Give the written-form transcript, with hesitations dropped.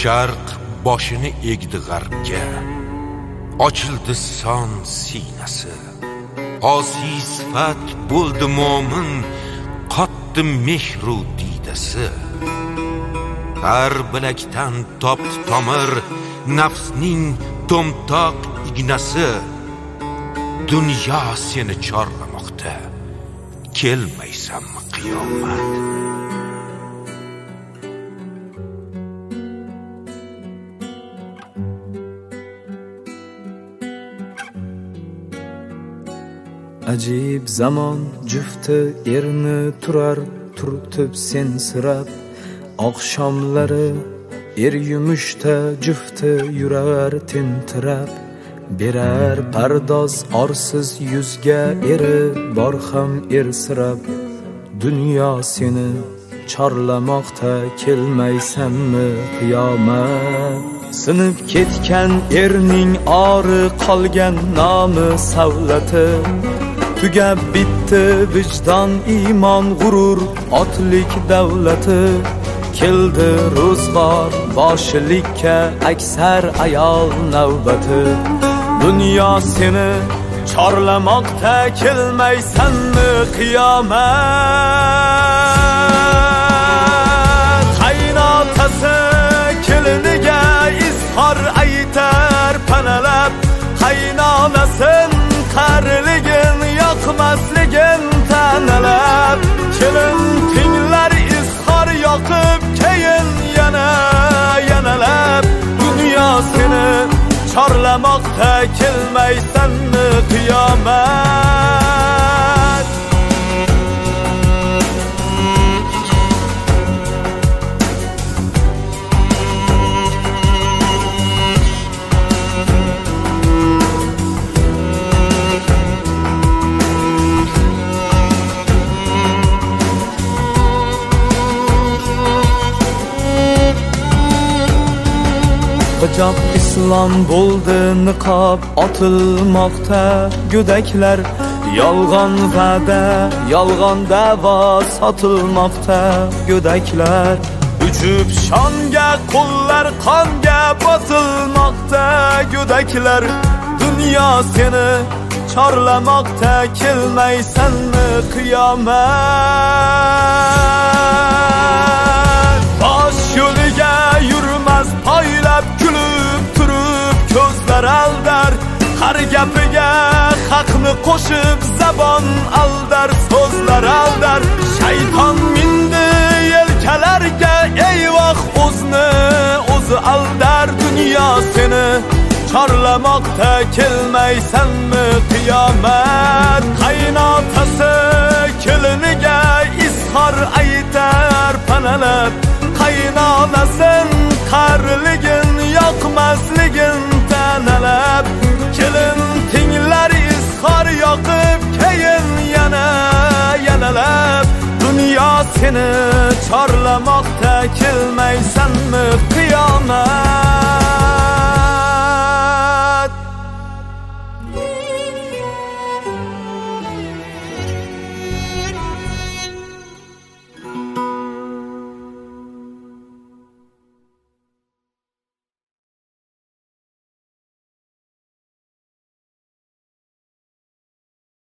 Sharq boshini egdi g'arbga, ochildi son sinasi. Osiy sifat bo'ldi mo'min, qotdi mehru didasi. Har bilakdan topdi tomir, nafsning to'mtoq ignasi. Dunyo seni chorlamoqda, kelmaysanmi qiyomat? Ajib zamon jufti erni turar, turtib sensirab. Oqshomlari er yumushda jufti yurar tentirab. Berar pardoz orsiz yuzga eri bor ham ersirab. Dunyo seni chorlamoqda, kelmaysanmi qiyomat? Sinib ketgan erning ori qolgan nomi savlati. Tugab bitdi vijdon, iymon, g'urur, otlik davlati. Keldi ro'zg'or boshlikka aksar ayol navbati. Dunyo seni chorlamoqda, kelmaysanmi qiyomat? Qaynotasi keliniga izhor aytar panalab. Qaynonasin qariligin yoqmasligin tanalab. Kelin tinglar izhor yoqib, keyin yana yanalab. Dunyo seni chorlamoqda, kelmaysanmi qiyomat? Hijob islom bo'ldi, niqob otilmoqda. Go'daklar yolg'on va'da, yolg'on da'vo sotilmoqda. Go'daklar uchib shonga, qo'llar qonga bosilmoqda. Go'daklar dunyo seni chorlamoqda, kelmaysanmi qiyomat? Bosh yo'liga yurmas poylab, kulib turib ko'zlar aldar. Har gapiga haqni qo'shib zabon aldar, so'zlar aldar. Shayton mindi yelkalarga, eyvoh o'zni o'zi aldar. Dunyo seni chorlamoqda, kelmaysanmi qiyomat? Qaynotasi keliniga izhor aytar panalab. Qaynonasin qariligin yoqmasligin tanalab. Kelin tinglar izhor yoqib, keyin yana yanalab. Dunyo seni chorlamoqda, kelmaysanmi qiyomat?